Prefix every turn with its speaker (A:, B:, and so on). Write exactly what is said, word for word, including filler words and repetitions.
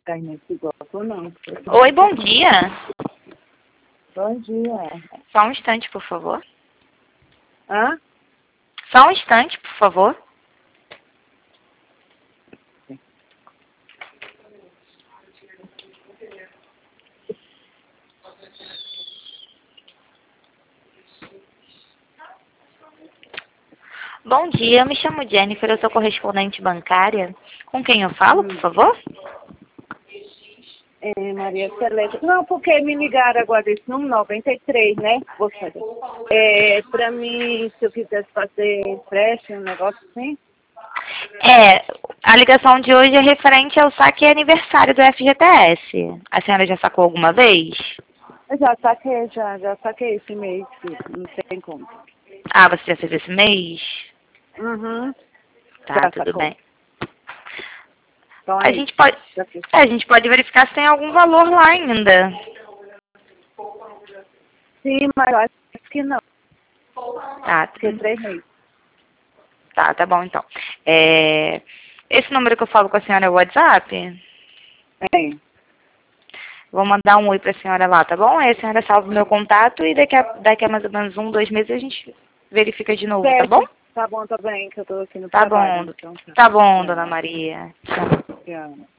A: cai nesse golpe, não.
B: Oi, bom dia.
A: Bom dia.
B: Só um instante, por favor.
A: Hã?
B: Só um instante, por favor. Bom dia, eu me chamo Jennifer, eu sou correspondente bancária. Com quem eu falo, por favor?
A: É, Maria Celeste. Não, porque me ligaram agora desse número noventa e três, né? Vou fazer. É, pra mim, se eu quisesse fazer empréstimo, um negócio assim.
B: É, a ligação de hoje é referente ao saque aniversário do F G T S. A senhora já sacou alguma vez?
A: Eu já saquei, já, já saquei esse mês, filho, não tem como.
B: Ah, você já fez esse mês?
A: Uhum.
B: Tá,
A: Já
B: tudo
A: sacou.
B: bem.
A: Então
B: A
A: é
B: gente
A: isso.
B: pode,
A: Já fiz.
B: a gente pode verificar se tem algum valor lá ainda.
A: Sim, mas eu acho que não,
B: Tá,
A: porque três meses.
B: tá, tá bom então. É, esse número que eu falo com a senhora é o WhatsApp?
A: É.
B: Vou mandar um oi pra senhora lá, tá bom? Aí a senhora salva o meu contato e daqui a, daqui a mais ou menos um, dois meses a gente verifica de novo, tá bom?
A: Certo. Tá bom, tá bem, que eu tô aqui no
B: Tá
A: trabalho.
B: bom.
A: Então tá.
B: Tá bom,
A: Tchau.
B: dona Maria. Tchau.
A: Tchau.